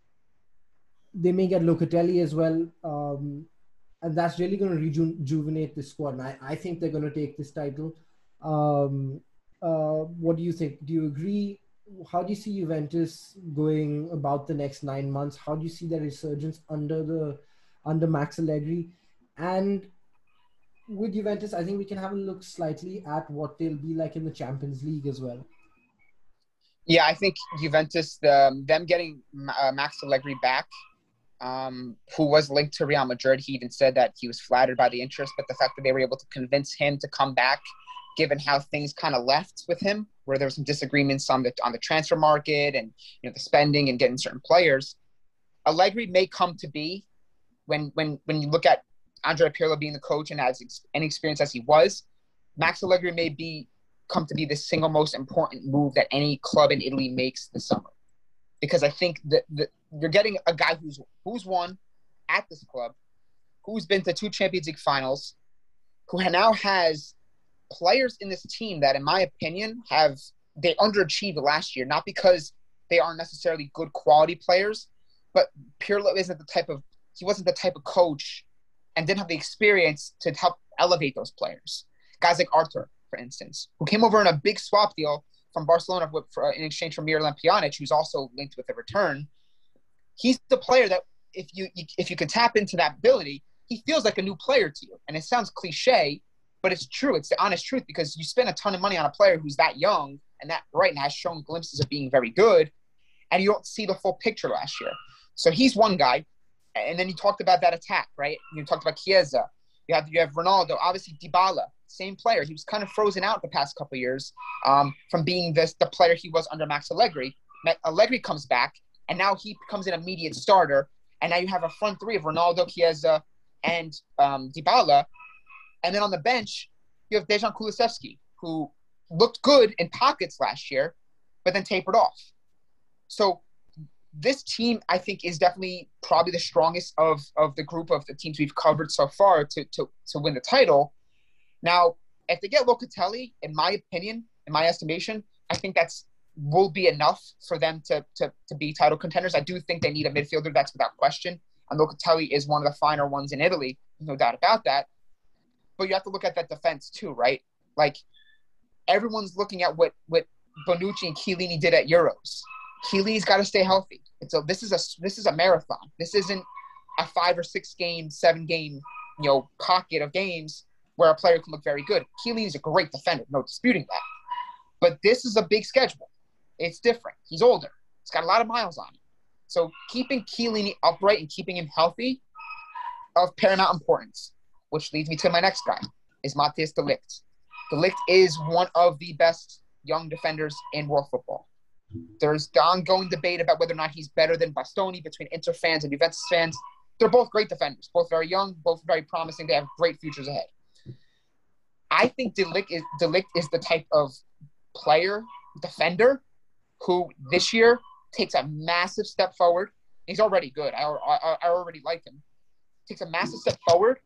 They may get Locatelli as well. Um, and that's really going to rejuvenate the squad. And I, I think they're going to take this title. Um, uh, what do you think? Do you agree? How do you see Juventus going about the next nine months? How do you see their resurgence under the under Max Allegri? And with Juventus, I think we can have a look slightly at what they'll be like in the Champions League as well. Yeah, I think Juventus, the, them getting uh, Max Allegri back, um, who was linked to Real Madrid, he even said that he was flattered by the interest, but the fact that they were able to convince him to come back, given how things kind of left with him, where there were some disagreements on the on the transfer market and you know the spending and getting certain players, Allegri may come to be when when when you look at Andrea Pirlo being the coach and as ex- any experience as he was, Max Allegri may be come to be the single most important move that any club in Italy makes this summer. Because I think that, that you're getting a guy who's who's won at this club, who's been to two Champions League finals, who now has players in this team that, in my opinion, have they underachieved last year, not because they aren't necessarily good quality players, but Pirlo isn't the type of he wasn't the type of coach and didn't have the experience to help elevate those players. Guys like Arthur, for instance, who came over in a big swap deal from Barcelona with, for, in exchange for Miralem Pjanic, who's also linked with a return. He's the player that if you if you could tap into that ability, he feels like a new player to you. And it sounds cliche, but it's true. It's the honest truth because you spend a ton of money on a player who's that young and that bright and has shown glimpses of being very good, and you don't see the full picture last year. So he's one guy. And then you talked about that attack, right? You talked about Chiesa. You have you have Ronaldo. Obviously, Dybala, same player. He was kind of frozen out the past couple of years um, from being this, the player he was under Max Allegri. Allegri comes back, and now he becomes an immediate starter. And now you have a front three of Ronaldo, Chiesa, and um, Dybala. And then on the bench, you have Dejan Kulusevski, who looked good in pockets last year, but then tapered off. So this team, I think, is definitely probably the strongest of, of the group of the teams we've covered so far to, to, to win the title. Now, if they get Locatelli, in my opinion, in my estimation, I think that's will be enough for them to, to, to be title contenders. I do think they need a midfielder, that's without question. And Locatelli is one of the finer ones in Italy, no doubt about that. But you have to look at that defense too, right? Like, everyone's looking at what, what Bonucci and Chiellini did at Euros. Chiellini's got to stay healthy. It's a, this is a this is a marathon. This isn't a five or six game, seven game, you know, pocket of games where a player can look very good. Chiellini's a great defender, no disputing that. But this is a big schedule. It's different. He's older. He's got a lot of miles on him. So keeping Chiellini upright and keeping him healthy of paramount importance, which leads me to my next guy, is Matthias de Ligt. De Ligt is one of the best young defenders in world football. There's the ongoing debate about whether or not he's better than Bastoni between Inter fans and Juventus fans. They're both great defenders, both very young, both very promising. They have great futures ahead. I think De Ligt is, De Ligt is the type of player, defender, who this year takes a massive step forward. He's already good. I, I, I already like him. Takes a massive step forward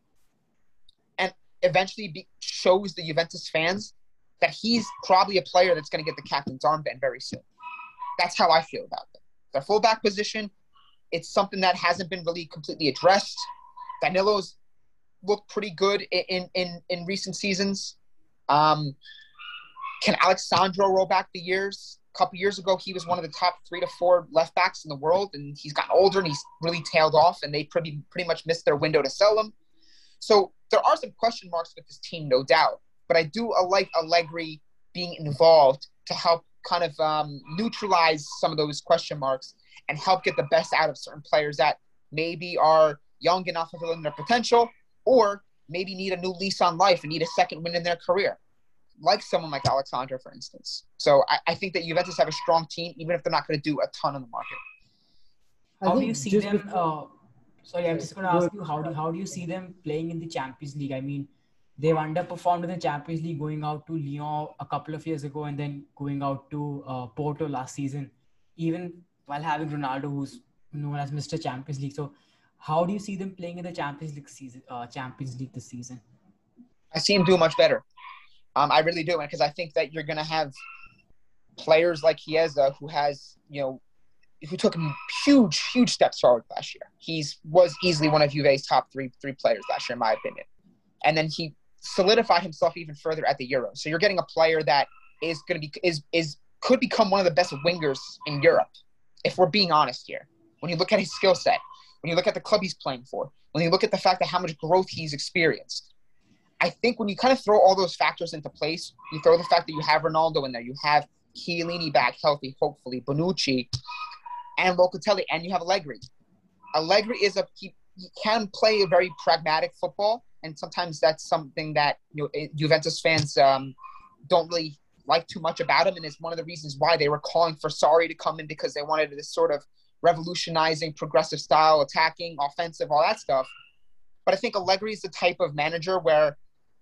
and eventually be, shows the Juventus fans that he's probably a player that's going to get the captain's armband very soon. That's how I feel about it. The fullback position, it's something that hasn't been really completely addressed. Danilo's looked pretty good in in, in recent seasons. Um, can Alexandro roll back the years? A couple years ago, he was one of the top three to four left backs in the world, and he's gotten older and he's really tailed off, and they pretty pretty much missed their window to sell him. So there are some question marks with this team, no doubt. But I do like Allegri being involved to help kind of um, neutralize some of those question marks and help get the best out of certain players that maybe are young enough to fulfill their potential or maybe need a new lease on life and need a second win in their career, like someone like Alexandro, for instance. So I, I think that Juventus have a strong team, even if they're not going to do a ton on the market. How do you see them? Uh, sorry, I'm just going to ask you, how do, how do you see them playing in the Champions League? I mean, they've underperformed in the Champions League, going out to Lyon a couple of years ago and then going out to uh, Porto last season, even while having Ronaldo, who's known as Mister Champions League. So how do you see them playing in the Champions League season? Uh, Champions League this season? I see them do much better. Um, I really do, because I think that you're going to have players like Chiesa, who has, you know, who took huge, huge steps forward last year. He's was easily one of Juve's top three three players last year, in my opinion. And then he solidified himself even further at the Euros. So you're getting a player that is going to be is is could become one of the best wingers in Europe, if we're being honest here. When you look at his skill set, when you look at the club he's playing for, when you look at the fact that how much growth he's experienced, I think when you kind of throw all those factors into place, you throw the fact that you have Ronaldo in there, you have Chiellini back healthy, hopefully, Bonucci, and Locatelli, and you have Allegri. Allegri is a he, he can play a very pragmatic football, and sometimes that's something that, you know, Juventus fans um, don't really like too much about him, and it's one of the reasons why they were calling for Sarri to come in, because they wanted this sort of revolutionizing, progressive style, attacking, offensive, all that stuff. But I think Allegri is the type of manager where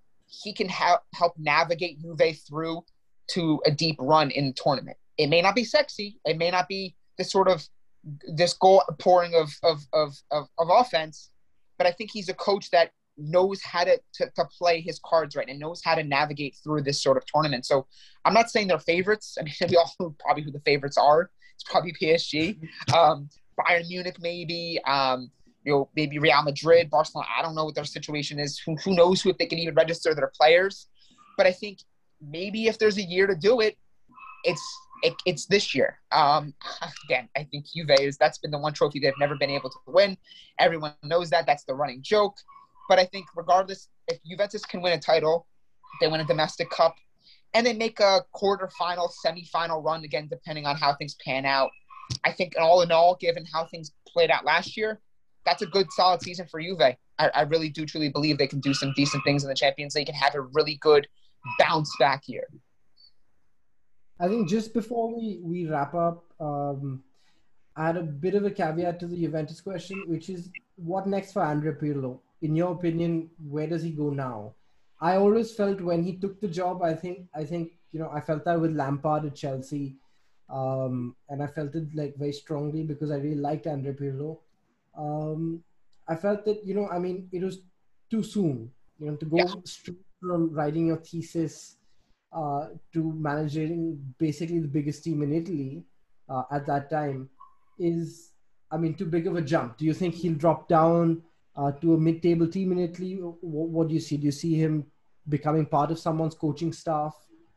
he can ha- help navigate Juve through to a deep run in the tournament. It may not be sexy. It may not be this sort of this goal pouring of of of of, of offense, but I think he's a coach that knows how to, to to play his cards right and knows how to navigate through this sort of tournament. So I'm not saying they're favorites. I mean, we all know probably who the favorites are. It's probably P S G, um, Bayern Munich, maybe. Um, you know, maybe Real Madrid, Barcelona. I don't know what their situation is. Who who knows who if they can even register their players? But I think maybe if there's a year to do it, it's it, it's this year. Um, again, I think Juve is that's been the one trophy they've never been able to win. Everyone knows that. That's the running joke. But I think regardless, if Juventus can win a title, They win a domestic cup, and they make a quarterfinal, semifinal run again, depending on how things pan out. I think all in all, given how things played out last year, that's a good, solid season for Juve. I, I really do truly believe they can do some decent things in the Champions League and have a really good bounce back year. I think just before we, we wrap up, um, I had a bit of a caveat to the Juventus question, which is what next for Andrea Pirlo? In your opinion, where does he go now? I always felt when he took the job, I think, I think, you know, I felt that with Lampard at Chelsea. Um, and I felt it like very strongly because I really liked Andrea Pirlo. Um, I felt that, you know, I mean, it was too soon, you know, to go Yeah. straight from writing your thesis uh, to managing basically the biggest team in Italy uh, at that time is, I mean, too big of a jump. Do you think he'll drop down uh, to a mid-table team in Italy? What, what do you see? Do you see him becoming part of someone's coaching staff?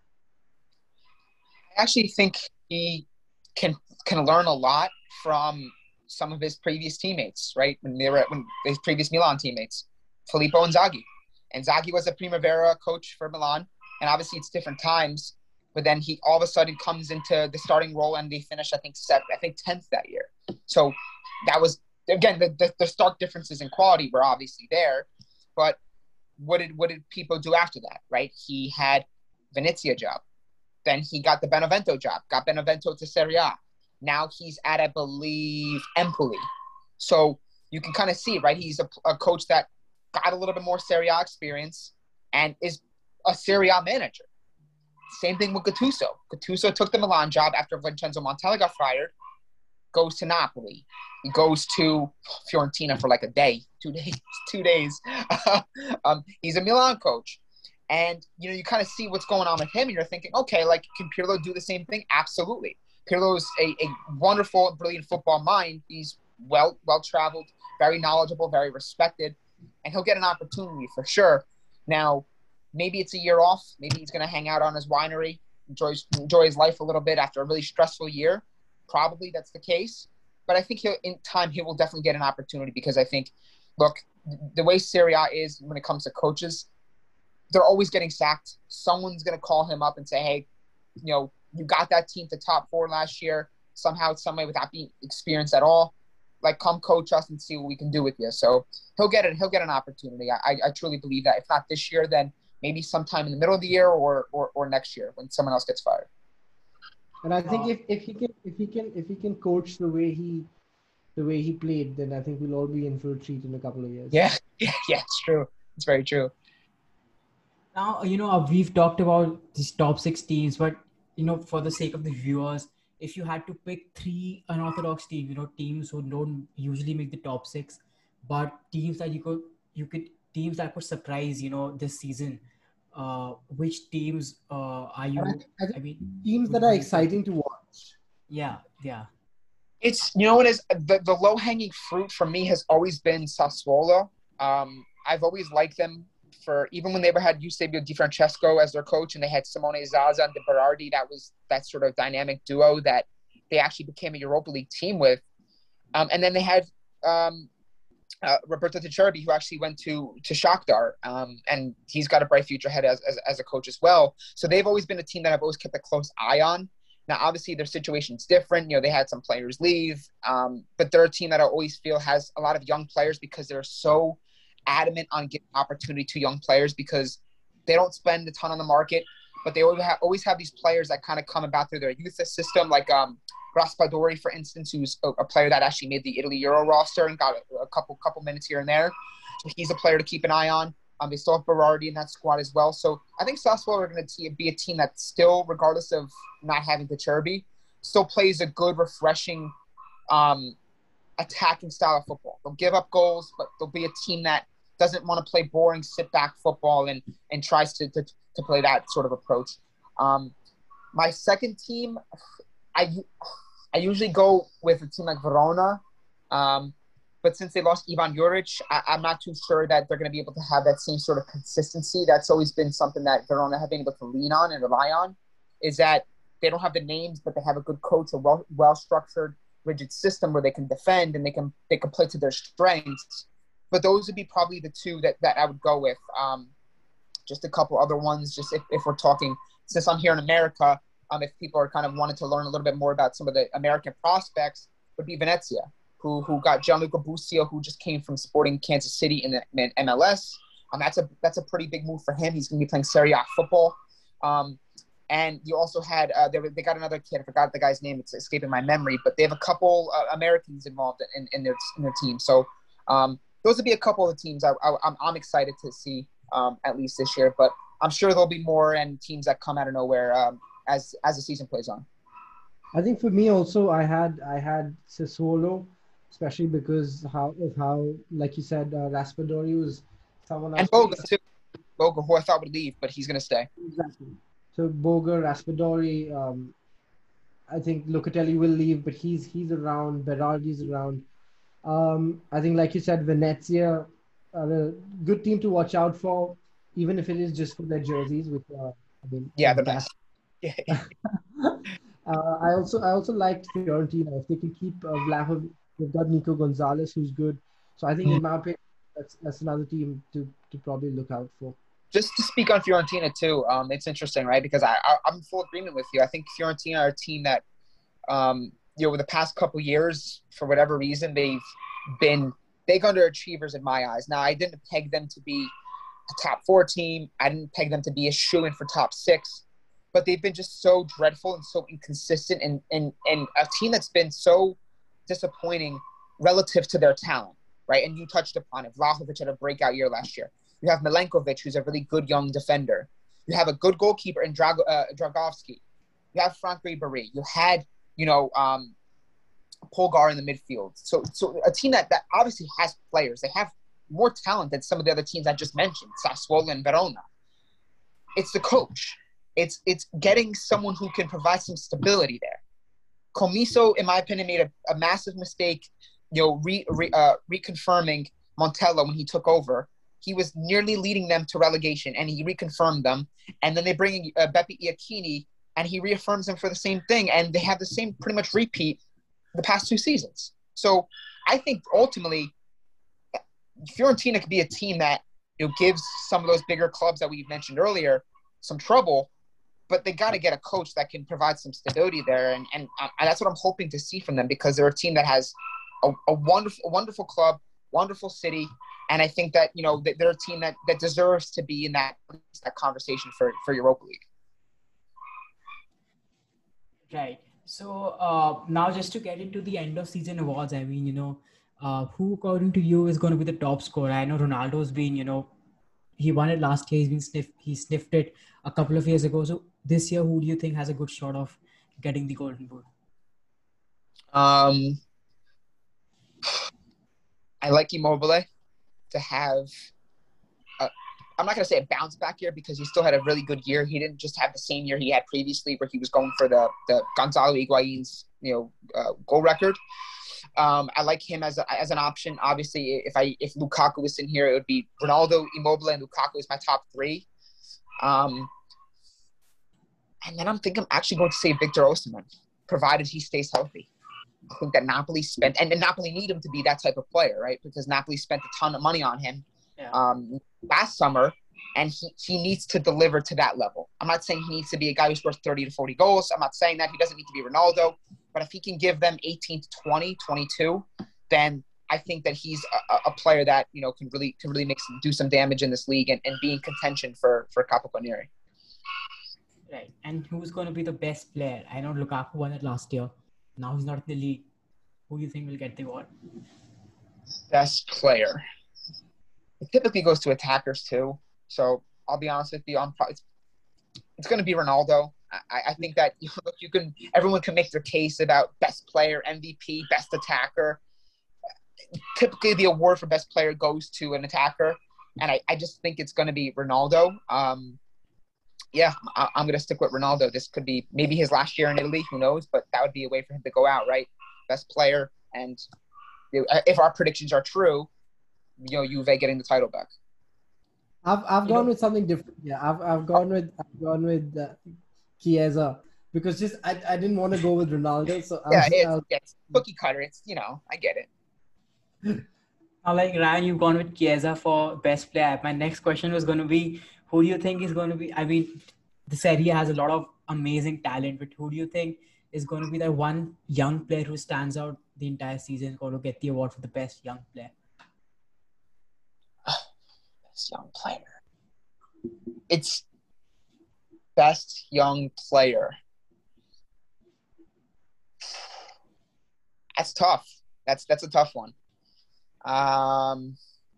I actually think he can can learn a lot from some of his previous teammates, right? When they were at, when his previous Milan teammates, Filippo Inzaghi. Inzaghi was a Primavera coach for Milan, and obviously it's different times. But then he all of a sudden comes into the starting role, and they finished, I think, seventh, I think tenth that year. So that was again the, the the stark differences in quality were obviously there. But what did what did people do after that, right? He had Venezia job. Then he got the Benevento job, got Benevento to Serie A. Now he's at, I believe, Empoli. So you can kind of see, right? He's a, a coach that got a little bit more Serie A experience and is a Serie A manager. Same thing with Gattuso. Gattuso took the Milan job after Vincenzo Montella got fired, goes to Napoli. He goes to Fiorentina for like a day, two days, two days. um, he's a Milan coach. And, you know, you kind of see what's going on with him, and you're thinking, okay, like, can Pirlo do the same thing? Absolutely. Pirlo is a, a wonderful and brilliant football mind. He's well, well-traveled, very knowledgeable, very respected, and he'll get an opportunity for sure. Now, maybe it's a year off. Maybe he's going to hang out on his winery, enjoy, enjoy his life a little bit after a really stressful year. Probably that's the case. But I think he'll, in time he will definitely get an opportunity because I think, look, the way Serie A is when it comes to coaches, they're always getting sacked. Someone's going to call him up and say, hey, you know, you got that team to top four last year, somehow, some way without being experienced at all. Like, come coach us and see what we can do with you. So he'll get it. He'll get an opportunity. I, I truly believe that. If not this year, then maybe sometime in the middle of the year or, or, or next year when someone else gets fired. And I think if, if he can if he can if he can coach the way he the way he played, then I think we'll all be in for a treat in a couple of years. Yeah, yeah, yeah, it's true. It's very true. Now, you know, we've talked about these top six teams, but, you know, for the sake of the viewers, if you had to pick three unorthodox teams, you know, teams who don't usually make the top six, but teams that you could, you could, teams that could surprise, you know, this season, uh, which teams uh, are you, I, I, I mean, teams that are exciting to watch. Yeah, yeah. It's, you know what is, the, the low-hanging fruit for me has always been Sassuolo. Um, I've always liked them. For even when they were had Eusebio Di Francesco as their coach and they had Simone Zaza and De Berardi, that was that sort of dynamic duo that they actually became a Europa League team with. Um, and then they had um, uh, Roberto De Zerbi, who actually went to to Shakhtar, um, and he's got a bright future ahead as, as as a coach as well. So they've always been a team that I've always kept a close eye on. Now, obviously, their situation's different. You know, they had some players leave, um, but they're a team that I always feel has a lot of young players because they're so adamant on giving opportunity to young players because they don't spend a ton on the market, but they always have, always have these players that kind of come about through their youth system, like um, Raspadori, for instance, who's a, a player that actually made the Italy Euro roster and got a, a couple couple minutes here and there. So he's a player to keep an eye on. Um, they still have Berardi in that squad as well. So I think Sassuolo are going to be a team that still, regardless of not having De Zerbi, still plays a good, refreshing, um, attacking style of football. They'll give up goals, but they'll be a team that doesn't want to play boring sit-back football and, and tries to, to, to play that sort of approach. Um, my second team, I, I usually go with a team like Verona, um, but since they lost Ivan Juric, I, I'm not too sure that they're going to be able to have that same sort of consistency. That's always been something that Verona have been able to lean on and rely on, is that they don't have the names, but they have a good coach, a well, well-structured, rigid system where they can defend and they can they can play to their strengths. But those would be probably the two that, that I would go with. Um, just a couple other ones. Just if, if we're talking, since I'm here in America, um, if people are kind of wanting to learn a little bit more about some of the American prospects, would be Venezia, who who got Gianluca Busio, who just came from Sporting Kansas City in the in M L S. Um, that's a that's a pretty big move for him. He's going to be playing Serie A football. Um, and you also had uh, they, they got another kid. I forgot the guy's name. It's escaping my memory. But they have a couple uh, Americans involved in, in their in their team. So um, those would be a couple of the teams I, I, I'm I'm excited to see um, at least this year. But I'm sure there'll be more and teams that come out of nowhere um, as as the season plays on. I think for me also, I had I had Sassuolo, especially because how of how, like you said, uh, Raspadori was someone. And Boga too. Boga, who I thought would leave, but he's going to stay. Exactly. So Boga, Raspadori, um, I think Locatelli will leave, but he's he's around. Berardi's around. Um, I think, like you said, Venezia are a good team to watch out for, even if it is just for their jerseys, which are, I mean, yeah, the best. Yeah. Uh, I also I also liked Fiorentina. If they can keep uh, Vlahovic, they've got Nico Gonzalez, who's good. So I think, in my opinion, that's that's another team to, to probably look out for. Just to speak on Fiorentina too, um, it's interesting, right? Because I, I I'm in full agreement with you. I think Fiorentina are a team that, um, you know, over the past couple years, for whatever reason, they've been big underachievers in my eyes. Now, I didn't peg them to be a top four team. I didn't peg them to be a shoo-in for top six. But they've been just so dreadful and so inconsistent, and, and, and a team that's been so disappointing relative to their talent, right? And you touched upon it. Vlahovic had a breakout year last year. You have Milenkovic, who's a really good young defender. You have a good goalkeeper in Drag- uh, Dragovski. You have Frank Ribéry. You had, you know, um, Polgar in the midfield. So so a team that, that obviously has players. They have more talent than some of the other teams I just mentioned, Sassuolo and Verona. It's the coach. It's it's getting someone who can provide some stability there. Comiso, in my opinion, made a, a massive mistake, you know, re, re, uh, reconfirming Montella when he took over. He was nearly leading them to relegation, and he reconfirmed them. And then they bring in uh, Beppe Iachini, and he reaffirms them for the same thing. And they have the same pretty much repeat the past two seasons. So I think ultimately Fiorentina could be a team that, you know, gives some of those bigger clubs that we mentioned earlier some trouble. But they got to get a coach that can provide some stability there, and, and and that's what I'm hoping to see from them, because they're a team that has a, a wonderful, a wonderful club, wonderful city, and I think that, you know, they're a team that, that deserves to be in that that conversation for, for Europa League. Right. So uh, now, just to get into the end of season awards, I mean, you know, uh, who according to you is going to be the top scorer? I know Ronaldo's been, you know, he won it last year. He's been sniffed. He sniffed it a couple of years ago. So this year, who do you think has a good shot of getting the Golden Boot? Um, I like Immobile to have. A, I'm not going to say a bounce back year, because he still had a really good year. He didn't just have the same year he had previously, where he was going for the the Gonzalo Higuain's, you know, uh, goal record. Um, I like him as a, as an option. Obviously, if I if Lukaku was in here, it would be Ronaldo, Immobile, and Lukaku is my top three. Um, and then I'm thinking I'm actually going to say Victor Osimhen, provided he stays healthy. I think that Napoli spent, and, and Napoli need him to be that type of player, right? Because Napoli spent a ton of money on him yeah. um, last summer, and he, he needs to deliver to that level. I'm not saying he needs to be a guy who scores thirty to forty goals. I'm not saying that he doesn't need to be Ronaldo. But if he can give them eighteen to twenty, twenty-two, then I think that he's a, a player that, you know, can really can really make some, do some damage in this league and, and be in contention for for Capocannoniere. Right. And who's going to be the best player? I know Lukaku won it last year. Now he's not in the league. Who do you think will get the award? Best player. It typically goes to attackers too. So I'll be honest with you, I'm probably, it's, it's going to be Ronaldo. I, I think that, you know, you can, everyone can make their case about best player, M V P, best attacker. Typically, the award for best player goes to an attacker, and I, I just think it's going to be Ronaldo. Um, yeah, I, I'm going to stick with Ronaldo. This could be maybe his last year in Italy, who knows? But that would be a way for him to go out, right? Best player, and you know, if our predictions are true, you know, Juve getting the title back. I've I've gone with something different. Yeah, I've I've gone with I've gone with. Uh, Chiesa, because just I, I didn't want to go with Ronaldo, so yeah, I'll, it's, I'll, it's cookie cutter. It's, you know, I get it. Now, like Ryan, you've gone with Chiesa for best player. My next question was going to be, who do you think is going to be? I mean, the Serie A has a lot of amazing talent, but who do you think is going to be the one young player who stands out the entire season, going to get the award for the best young player? Best young player. It's best young player. That's tough. That's that's a tough one. Um,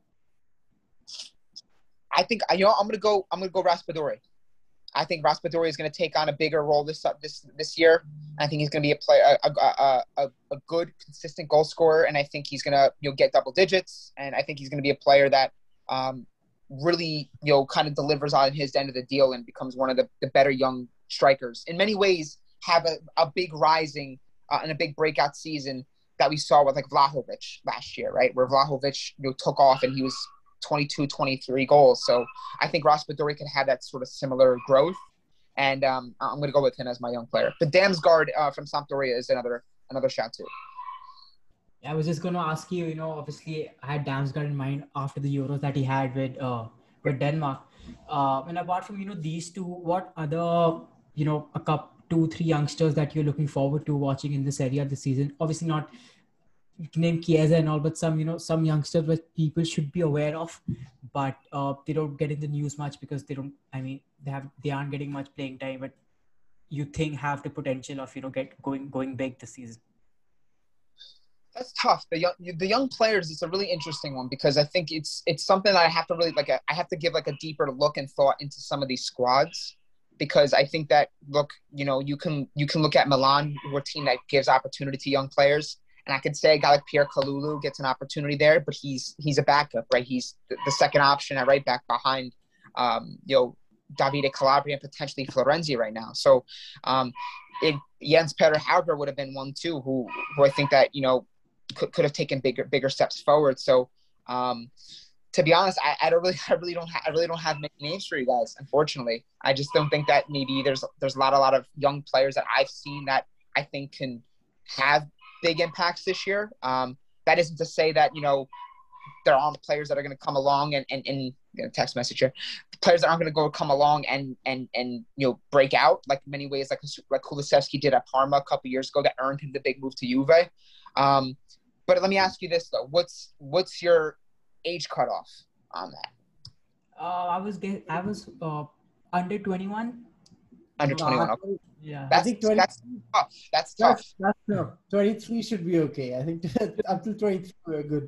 I think you know I'm gonna go. I'm gonna go Raspadori. I think Raspadori is going to take on a bigger role this this this year. I think he's going to be a play a, a a a good consistent goal scorer, and I think he's going to you know get double digits. And I think he's going to be a player that um, really you know kind of delivers on his end of the deal and becomes one of the, the better young strikers. In many ways, have a, a big rising uh, and a big breakout season that we saw with like Vlahovic last year, right? Where Vlahovic you know took off and he was twenty-two, twenty-three goals. So I think Raspadori can have that sort of similar growth. And um, I'm going to go with him as my young player. But Damsgaard uh, from Sampdoria is another another shout too. I was just going to ask you, you know, obviously I had Damsgaard in mind after the Euros that he had with uh, with Denmark. Uh, and apart from, you know, these two, what other, you know, a couple, two, three youngsters that you're looking forward to watching in this area this season? Obviously not you can name Chiesa and all, but some, you know, some youngsters that people should be aware of, but uh, they don't get in the news much because they don't, I mean, they have, they aren't getting much playing time, but you think have the potential of, you know, get going, going big this season. That's tough. The young, the young players, it's a really interesting one because I think it's, it's something that I have to really like, I have to give like a deeper look and thought into some of these squads. Because I think that, look, you know, you can, you can look at Milan, who are a team that gives opportunity to young players. And I could say a guy like Pierre Kalulu gets an opportunity there, but he's he's a backup, right? He's the, the second option at right back behind, um, you know, Davide Calabria and potentially Florenzi right now. So um, it, Jens Petter Hauger would have been one too, who who I think that you know could could have taken bigger bigger steps forward. So um, to be honest, I, I don't really I really don't ha- I really don't have many names for you guys. Unfortunately, I just don't think that maybe there's there's a lot a lot of young players that I've seen that I think can have big impacts this year. Um, that isn't to say that, you know, there aren't players that are going to come along and, and, and you know, text message here, players that aren't going to go come along and, and, and, you know, break out like in many ways, like, like Kulusevski did at Parma a couple years ago that earned him the big move to Juve. Um, but let me ask you this though. What's, what's your age cutoff on that? Uh, I was, get, I was uh, under twenty-one. Under twenty-one. Okay. Yeah, that's, I think twenty, that's tough. That's tough. That's, that's tough. twenty-three should be okay. I think up to twenty-three we're good.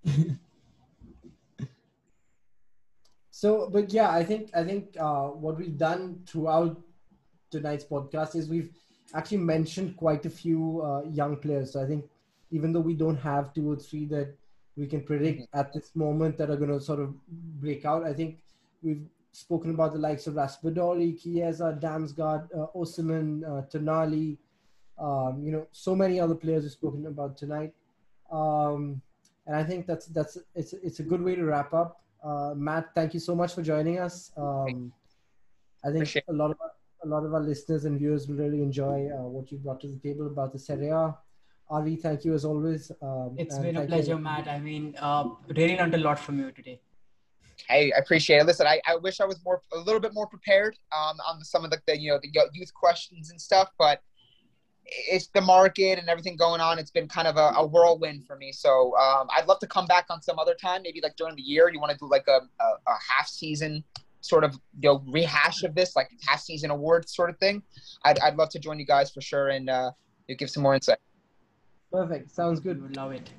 So, but yeah, I think I think uh, what we've done throughout tonight's podcast is we've actually mentioned quite a few uh, young players. So I think even though we don't have two or three that we can predict mm-hmm. at this moment that are going to sort of break out, I think we've spoken about the likes of Raspadori, Chiesa, Damsgaard, uh, Osimhen, uh, Tonali, um, you know, so many other players we've spoken about tonight. Um, and I think that's that's it's it's a good way to wrap up. Uh, Matt, thank you so much for joining us. Um, I think Appreciate a lot of a lot of our listeners and viewers will really enjoy uh, what you brought to the table about the Serie A. Avi, thank you as always. Um, it's been a pleasure, you. Matt. I mean, uh, really learned a lot from you today. Hey, I appreciate it. Listen, I, I wish I was more a little bit more prepared um, on some of the, the you know the youth questions and stuff, but it's the market and everything going on. It's been kind of a, a whirlwind for me. So um, I'd love to come back on some other time, maybe like during the year. You want to do like a, a, a half season sort of you know rehash of this, like half season awards sort of thing. I'd I'd love to join you guys for sure and uh, you give some more insight. Perfect. Sounds good. Would love it.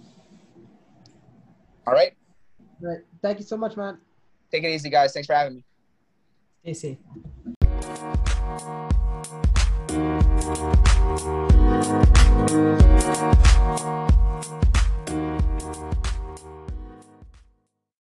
All right. Right. Thank you so much, man. Take it easy, guys. Thanks for having me. Stay safe.